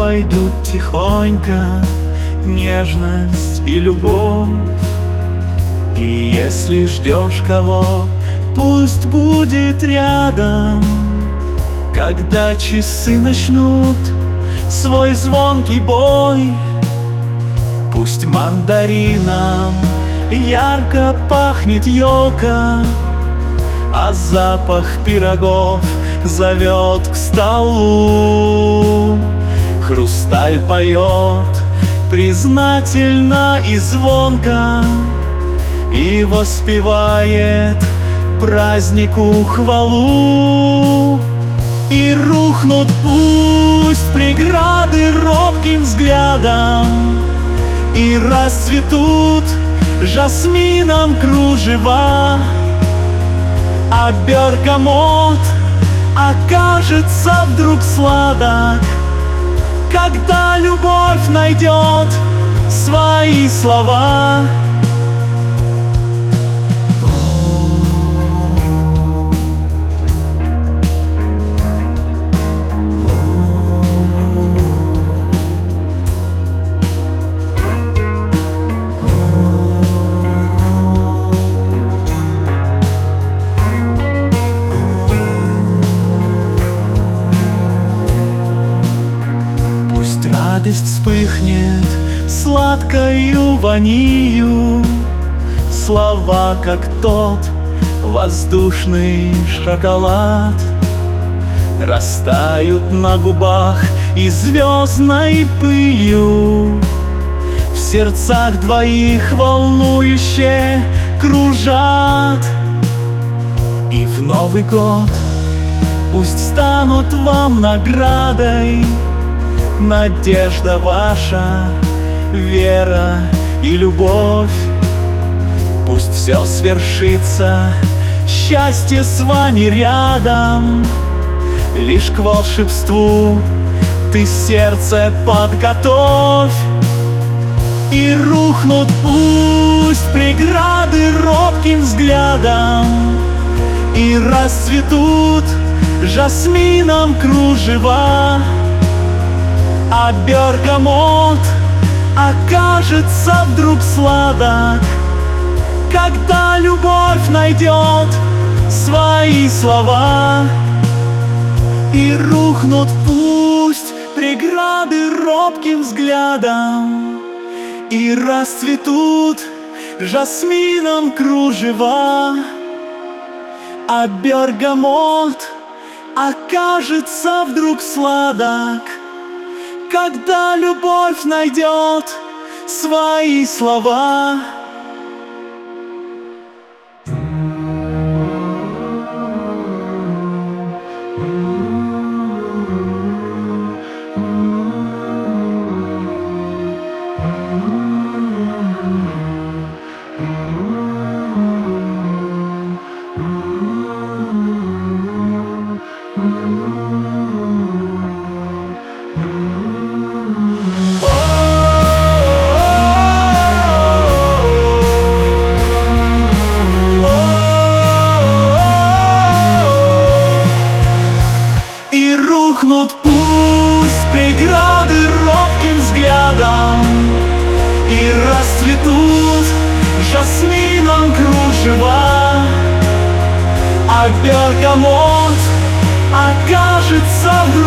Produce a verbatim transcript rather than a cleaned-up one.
войдут тихонько нежность и любовь. И если ждешь кого, пусть будет рядом. Когда часы начнут свой звонкий бой, пусть мандарином ярко пахнет елка, а запах пирогов зовет к столу. Хрусталь поет признательно и звонко и воспевает празднику хвалу. И рухнут пусть преграды робким взглядом, и расцветут жасмином кружева, а бергамот окажется вдруг сладок, когда любовь найдет свои слова. Радость вспыхнет сладкою ванилью, слова, как тот воздушный шоколад, растают на губах и звездной пылью в сердцах двоих волнующе кружат. И в Новый год пусть станут вам наградой надежда ваша, вера и любовь. Пусть все свершится, счастье с вами рядом. Лишь к волшебству ты сердце подготовь. И рухнут пусть преграды робким взглядом, и расцветут жасмином кружева, а бергамот окажется вдруг сладок, когда любовь найдет свои слова. И рухнут пусть преграды робким взглядом, и расцветут жасмином кружева, а бергамот окажется вдруг сладок, когда любовь найдет свои слова. Рухнут пусть преграды робким взглядом, и расцветут жасмином кружева, а бергамот окажется в